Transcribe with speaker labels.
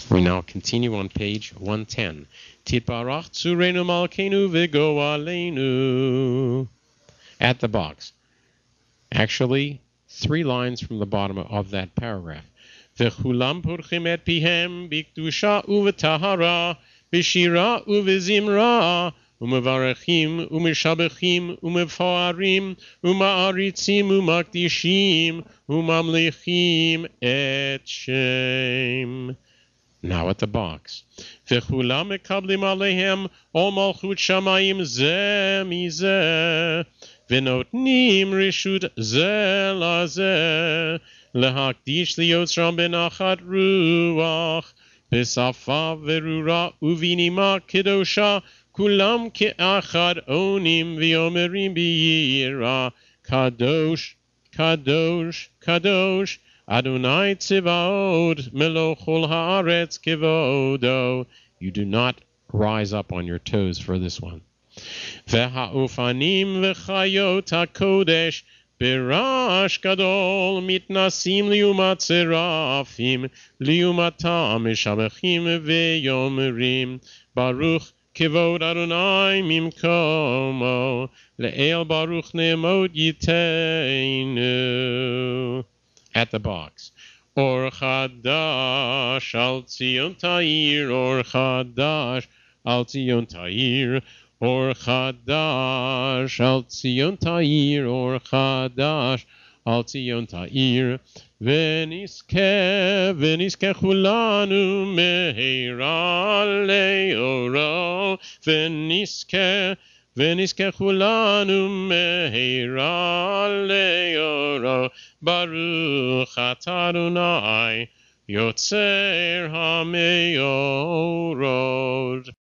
Speaker 1: We now continue on page 110. Titbarach tzureinu malkeinu v'go aleinu. At the box. Actually, 3 lines from the bottom of that paragraph. V'chulam purchim et pihem b'kedusha u'v'tahara b'shira u'v'zimra u'mevarechim u'mishabechim u'mefoarim u'ma'aritzim u'makdishim u'mamlichim et shem. Now at the box. V'chulam mekablim alehem ol malchut shamayim zeh mizeh v'notnim rishut zeh lazeh lehakdish liyotzram benachat ruach b'safa v'rura uvinima kedosha kulam ke'achad onim v'yomerim b'yira kadosh kadosh kadosh Adonai Tzivaot Melochol Haaretz Kivodo. You do not rise up on your toes for this one. V'ha'ofanim v'chayot ha'kodesh b'rash gadol mitnasim liumat serafim liumatam mishabechim v'yomerim Baruch Kivod Adonai mimkomo le'el Baruch ne'emot yiteinu. At the box. Or Chadash al Tzion Ta'ir, or Chadash al Tzion Ta'ir, or Chadash al Tzion Ta'ir, or Chadash al Tzion Ta'ir. V'niske chulanu meheira le'oro, V'niske chulanu meheira le'oro. Baruch atah Adonai Yotzer HaMeorot.